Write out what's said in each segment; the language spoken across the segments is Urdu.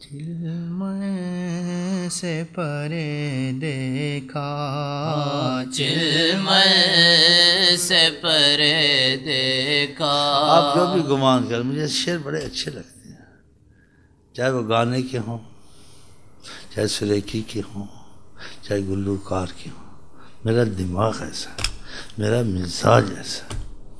چلمیں سے پرے دیکھا، چلمیں سے پرے دیکھا۔ آپ جو بھی گمان کر، مجھے شعر بڑے اچھے لگتے ہیں، چاہے وہ گانے کے ہوں، چاہے سلیکی کے ہوں، چاہے گلوکار کے ہوں۔ میرا دماغ ایسا ہے، میرا مزاج ایسا ہے،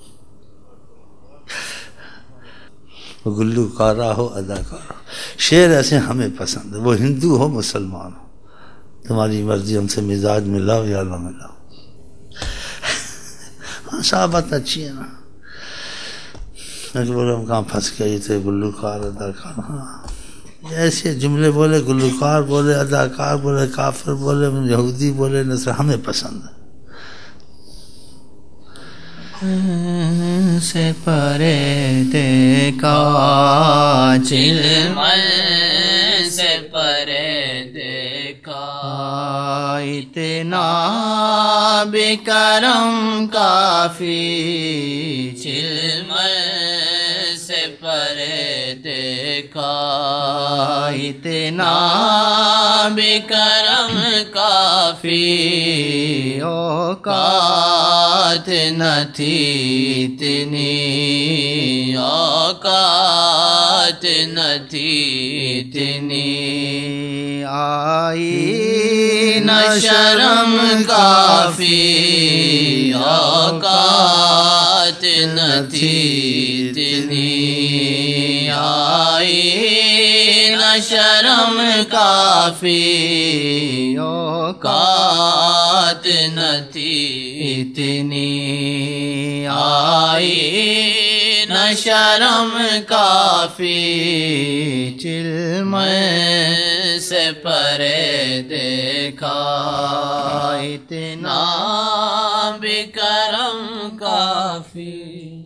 وہ گلوکارہ ہو اداکار ہو، شعر ایسے ہمیں پسند ہے، وہ ہندو ہو مسلمان ہو، تمہاری مرضی ان سے مزاج ملاؤ یا نہ ملاؤ۔ ہاں صحابت اچھی ہے نا، بولے ہم کہاں پھنس گئے تھے، گلوکار اداکار، ہاں ایسے جملے بولے، گلوکار بولے، اداکار بولے، کافر بولے، یہودی بولے، نصر، ہمیں پسند ہے۔ سے پرے دیکھا، چلمیں سے پرے دیکھا، اتنا بھی کرم کافی، چلمیں سے پرے دیکھا، اتنا بھی کرم کافی، اوقات نہ تھی اتنی، اوقات نہ تھی اتنی، آئی نہ شرم کافی، اوقات نہ تھی اتنی، آئی نہ شرم کافی، اوقات نہ تھی اتنی، آئی نہ شرم کافی، چلمیں سے پرے دیکھا، اتنا بھی کرم کافی۔